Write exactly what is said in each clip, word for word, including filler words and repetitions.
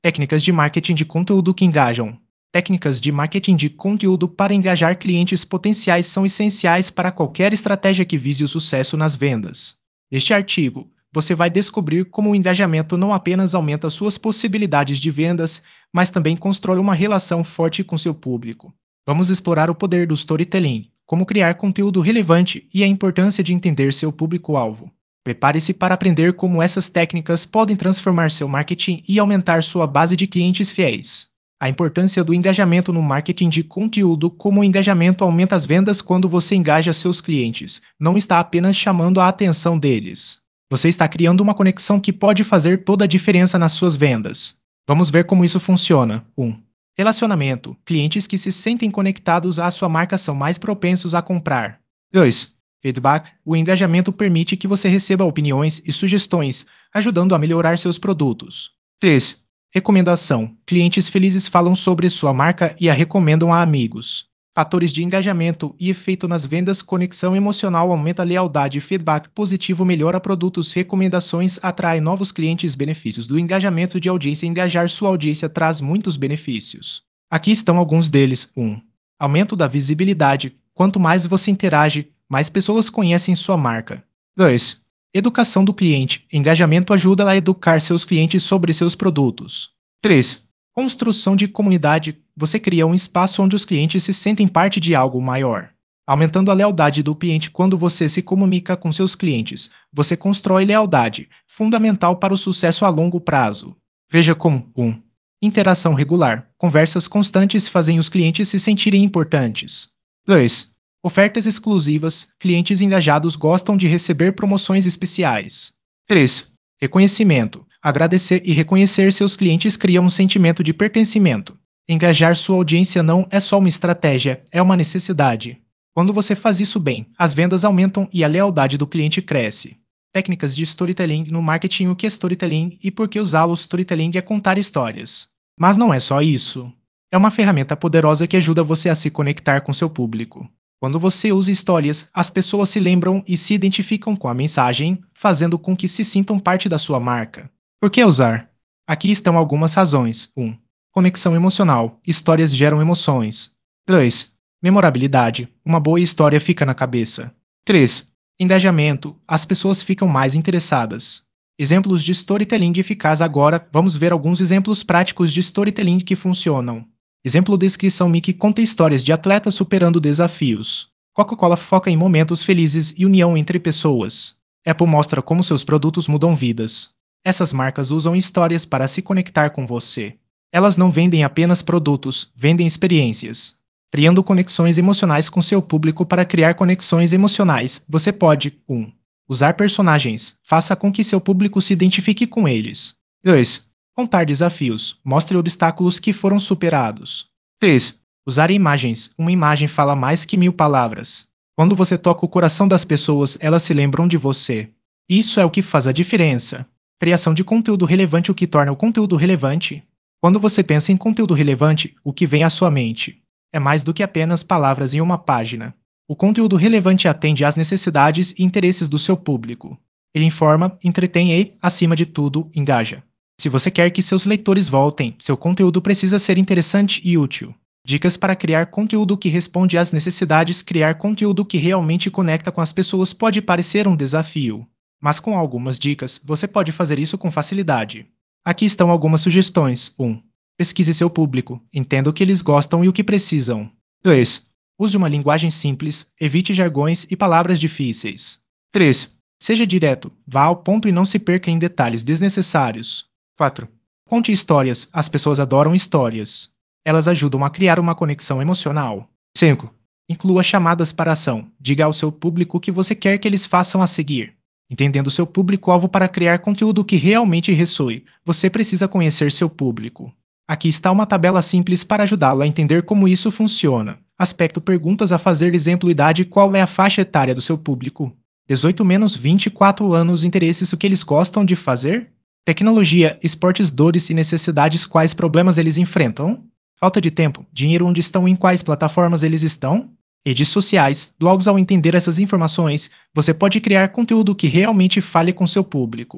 Técnicas de marketing de conteúdo que engajam. Técnicas de marketing de conteúdo para engajar clientes potenciais são essenciais para qualquer estratégia que vise o sucesso nas vendas. Neste artigo, você vai descobrir como o engajamento não apenas aumenta suas possibilidades de vendas, mas também constrói uma relação forte com seu público. Vamos explorar o poder do storytelling, como criar conteúdo relevante e a importância de entender seu público-alvo. Prepare-se para aprender como essas técnicas podem transformar seu marketing e aumentar sua base de clientes fiéis. A importância do engajamento no marketing de conteúdo. Como o engajamento aumenta as vendas quando você engaja seus clientes, não está apenas chamando a atenção deles. Você está criando uma conexão que pode fazer toda a diferença nas suas vendas. Vamos ver como isso funciona. um. Relacionamento. Clientes que se sentem conectados à sua marca são mais propensos a comprar. dois. Feedback. O engajamento permite que você receba opiniões e sugestões, ajudando a melhorar seus produtos. três. Recomendação. Clientes felizes falam sobre sua marca e a recomendam a amigos. Fatores de engajamento e efeito nas vendas. Conexão emocional aumenta a lealdade. Feedback positivo melhora produtos. Recomendações atrai novos clientes. Benefícios do engajamento de audiência. Engajar sua audiência traz muitos benefícios. Aqui estão alguns deles. um. Aumento da visibilidade. Quanto mais você interage, mais pessoas conhecem sua marca. dois. Educação do cliente. Engajamento ajuda a educar seus clientes sobre seus produtos. três. Construção de comunidade. Você cria um espaço onde os clientes se sentem parte de algo maior. Aumentando a lealdade do cliente. Quando você se comunica com seus clientes, você constrói lealdade, fundamental para o sucesso a longo prazo. Veja como um. Interação regular. Conversas constantes fazem os clientes se sentirem importantes. dois. Ofertas exclusivas. Clientes engajados gostam de receber promoções especiais. três. Reconhecimento. Agradecer e reconhecer seus clientes cria um sentimento de pertencimento. Engajar sua audiência não é só uma estratégia, é uma necessidade. Quando você faz isso bem, as vendas aumentam e a lealdade do cliente cresce. Técnicas de storytelling no marketing. O que é storytelling e por que usá-lo? Storytelling é contar histórias. Mas não é só isso. É uma ferramenta poderosa que ajuda você a se conectar com seu público. Quando você usa histórias, as pessoas se lembram e se identificam com a mensagem, fazendo com que se sintam parte da sua marca. Por que usar? Aqui estão algumas razões. um. Conexão emocional. Histórias geram emoções. dois. Memorabilidade. Uma boa história fica na cabeça. três. Engajamento. As pessoas ficam mais interessadas. Exemplos de storytelling eficaz. Agora, vamos ver alguns exemplos práticos de storytelling que funcionam. Exemplo: descrição. Mickey conta histórias de atletas superando desafios. Coca-Cola foca em momentos felizes e união entre pessoas. Apple mostra como seus produtos mudam vidas. Essas marcas usam histórias para se conectar com você. Elas não vendem apenas produtos, vendem experiências. Criando conexões emocionais com seu público. Para criar conexões emocionais, você pode um. Usar personagens. Faça com que seu público se identifique com eles. dois. Contar desafios. Mostre obstáculos que foram superados. três. Usar imagens. Uma imagem fala mais que mil palavras. Quando você toca o coração das pessoas, elas se lembram de você. Isso é o que faz a diferença. Criação de conteúdo relevante. O que torna o conteúdo relevante? Quando você pensa em conteúdo relevante, o que vem à sua mente? É mais do que apenas palavras em uma página. O conteúdo relevante atende às necessidades e interesses do seu público. Ele informa, entretém e, acima de tudo, engaja. Se você quer que seus leitores voltem, seu conteúdo precisa ser interessante e útil. Dicas para criar conteúdo que responde às necessidades. Criar conteúdo que realmente conecta com as pessoas pode parecer um desafio, mas com algumas dicas, você pode fazer isso com facilidade. Aqui estão algumas sugestões. um. Pesquise seu público. Entenda o que eles gostam e o que precisam. dois. Use uma linguagem simples. Evite jargões e palavras difíceis. três. Seja direto. Vá ao ponto e não se perca em detalhes desnecessários. quatro. Conte histórias. As pessoas adoram histórias. Elas ajudam a criar uma conexão emocional. cinco. Inclua chamadas para ação. Diga ao seu público o que você quer que eles façam a seguir. Entendendo seu público-alvo. Para criar conteúdo que realmente ressoe, você precisa conhecer seu público. Aqui está uma tabela simples para ajudá-lo a entender como isso funciona. Aspecto: perguntas a fazer. Exemplo: idade. Qual é a faixa etária do seu público? dezoito menos vinte e quatro anos. Interesses: o que eles gostam de fazer? Tecnologia, esportes, dores e necessidades. Quais problemas eles enfrentam? Falta de tempo, dinheiro. Onde estão? Em quais plataformas eles estão? Redes sociais. Logo, ao entender essas informações, você pode criar conteúdo que realmente fale com seu público.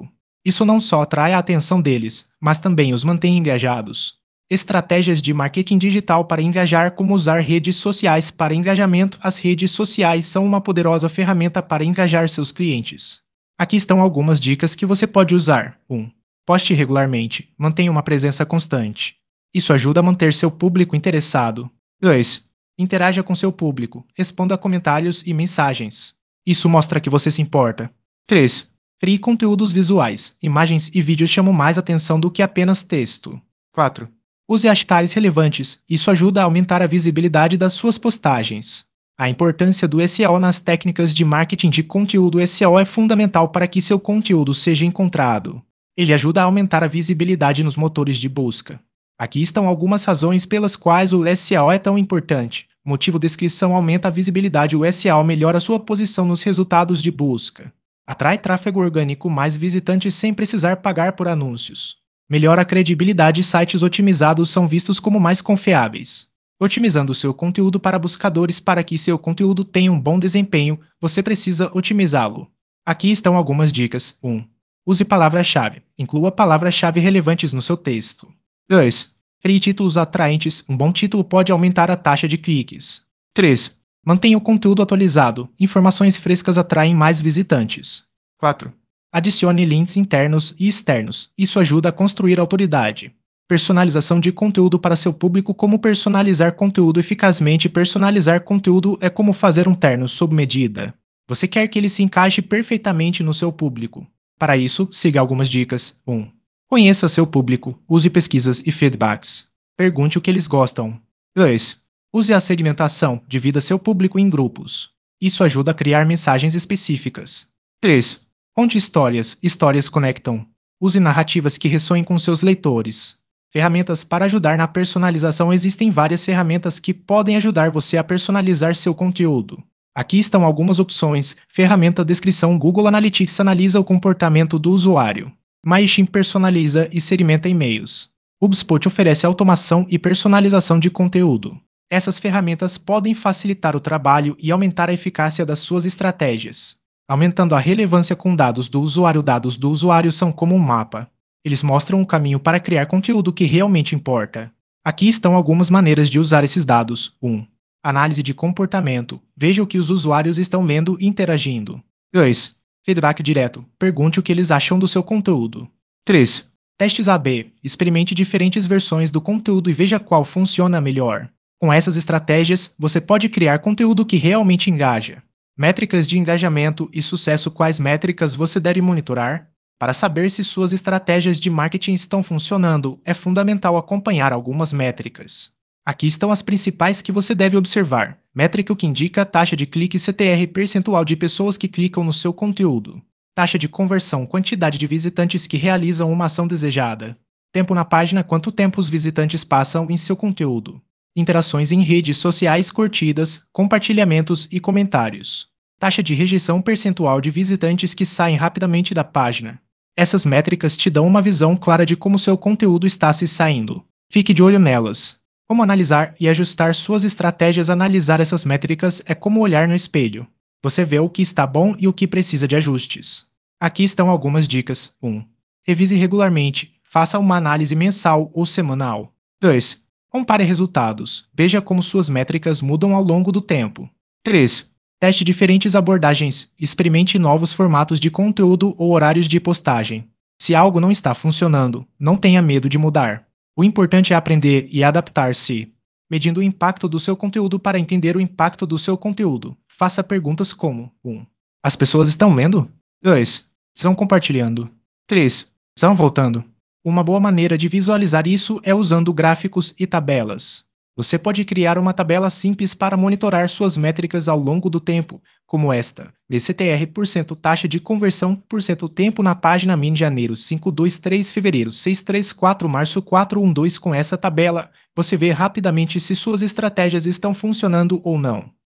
Isso não só atrai a atenção deles, mas também os mantém engajados. Estratégias de marketing digital para engajar, como usar redes sociais para engajamento. As redes sociais são uma poderosa ferramenta para engajar seus clientes. Aqui estão algumas dicas que você pode usar. um. Poste regularmente. Mantenha uma presença constante. Isso ajuda a manter seu público interessado. dois. Interaja com seu público. Responda a comentários e mensagens. Isso mostra que você se importa. três. Crie conteúdos visuais. Imagens e vídeos chamam mais atenção do que apenas texto. quatro. Use hashtags relevantes. Isso ajuda a aumentar a visibilidade das suas postagens. A importância do S E O nas técnicas de marketing de conteúdo. O S E O é fundamental para que seu conteúdo seja encontrado. Ele ajuda a aumentar a visibilidade nos motores de busca. Aqui estão algumas razões pelas quais o S E O é tão importante. Motivo: descrição aumenta a visibilidade. O S E O melhora sua posição nos resultados de busca. Atrai tráfego orgânico, mais visitantes sem precisar pagar por anúncios. Melhora a credibilidade. Sites otimizados são vistos como mais confiáveis. Otimizando seu conteúdo para buscadores. Para que seu conteúdo tenha um bom desempenho, você precisa otimizá-lo. Aqui estão algumas dicas. um. Use palavra-chave. Inclua palavras-chave relevantes no seu texto. dois. Crie títulos atraentes. Um bom título pode aumentar a taxa de cliques. três. Mantenha o conteúdo atualizado. Informações frescas atraem mais visitantes. quatro. Adicione links internos e externos. Isso ajuda a construir autoridade. Personalização de conteúdo para seu público. Como personalizar conteúdo eficazmente? Personalizar conteúdo é como fazer um terno sob medida. Você quer que ele se encaixe perfeitamente no seu público. Para isso, siga algumas dicas. um. Conheça seu público. Use pesquisas e feedbacks. Pergunte o que eles gostam. dois. Use a segmentação. Divida seu público em grupos. Isso ajuda a criar mensagens específicas. três. Conte histórias. Histórias conectam. Use narrativas que ressoem com seus leitores. Ferramentas para ajudar na personalização. Existem várias ferramentas que podem ajudar você a personalizar seu conteúdo. Aqui estão algumas opções. Ferramenta descrição. Google Analytics analisa o comportamento do usuário. MailChimp personaliza e segmenta e-mails. HubSpot oferece automação e personalização de conteúdo. Essas ferramentas podem facilitar o trabalho e aumentar a eficácia das suas estratégias, aumentando a relevância com dados do usuário. Dados do usuário são como um mapa. Eles mostram o caminho para criar conteúdo que realmente importa. Aqui estão algumas maneiras de usar esses dados. um. Análise de comportamento. Veja o que os usuários estão lendo e interagindo. dois. Feedback direto. Pergunte o que eles acham do seu conteúdo. três. Testes A B. Experimente diferentes versões do conteúdo e veja qual funciona melhor. Com essas estratégias, você pode criar conteúdo que realmente engaja. Métricas de engajamento e sucesso. Quais métricas você deve monitorar? Para saber se suas estratégias de marketing estão funcionando, é fundamental acompanhar algumas métricas. Aqui estão as principais que você deve observar. Métrica que indica a taxa de clique. C T R, percentual de pessoas que clicam no seu conteúdo. Taxa de conversão, quantidade de visitantes que realizam uma ação desejada. Tempo na página, quanto tempo os visitantes passam em seu conteúdo. Interações em redes sociais, curtidas, compartilhamentos e comentários. Taxa de rejeição, percentual de visitantes que saem rapidamente da página. Essas métricas te dão uma visão clara de como seu conteúdo está se saindo. Fique de olho nelas. Como analisar e ajustar suas estratégias? Analisar essas métricas é como olhar no espelho. Você vê o que está bom e o que precisa de ajustes. Aqui estão algumas dicas. um. Revise regularmente. Faça uma análise mensal ou semanal. dois. Compare resultados. Veja como suas métricas mudam ao longo do tempo. três. Teste diferentes abordagens. Experimente novos formatos de conteúdo ou horários de postagem. Se algo não está funcionando, não tenha medo de mudar. O importante é aprender e adaptar-se. Medindo o impacto do seu conteúdo. Para entender o impacto do seu conteúdo, faça perguntas como: um. As pessoas estão lendo? dois. Estão compartilhando? três. Estão voltando? Uma boa maneira de visualizar isso é usando gráficos e tabelas. Você pode criar uma tabela simples para monitorar suas métricas ao longo do tempo, como esta: V C T R por cento, taxa de conversão por cento, tempo na página min janeiro cinco dois três, fevereiro seis três quatro, março quatro um dois. Com essa tabela, você vê rapidamente se suas estratégias estão funcionando ou não.